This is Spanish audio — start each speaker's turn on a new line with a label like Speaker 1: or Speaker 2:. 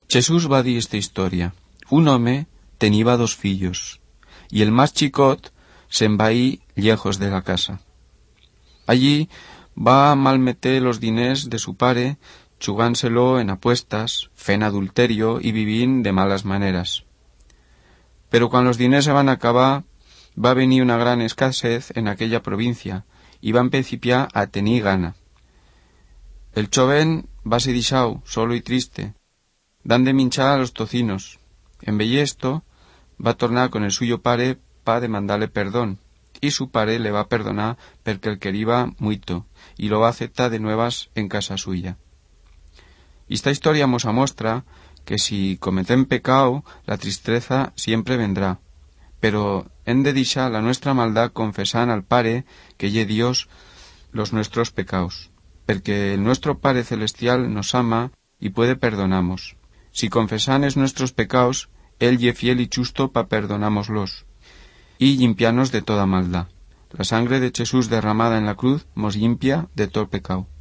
Speaker 1: Jesús va a dir esta historia. Un home tenía 2 fillos, y el más chicot se'n va ir lejos de la casa. Allí va a malmeter los diners de su pare, chugánselo en apuestas, fent adulterio y vivint de malas maneras. Pero cuando los diners se van a acabar, va a venir una gran escasez en aquella provincia, y va a empecipiar a tenir gana. El choven va a ser dixau, solo y triste, dan de minchar a los tocinos. En vez esto, va a tornar con el suyo pare pa demandarle perdón, y su pare le va a perdonar porque el queriba muito, y lo va a aceptar de nuevas en casa suya. Esta historia mos amostra que si cometen pecado, la tristeza siempre vendrá, pero en de dixar la nuestra maldad confesant al Pare que ye Dios los nuestros pecados, porque el nuestro Pare celestial nos ama y puede perdonamos. Si confesanes nuestros pecados, Él ye fiel y justo pa perdonámoslos, y limpianos de toda maldad. La sangre de Jesús derramada en la cruz mos limpia de todo pecado.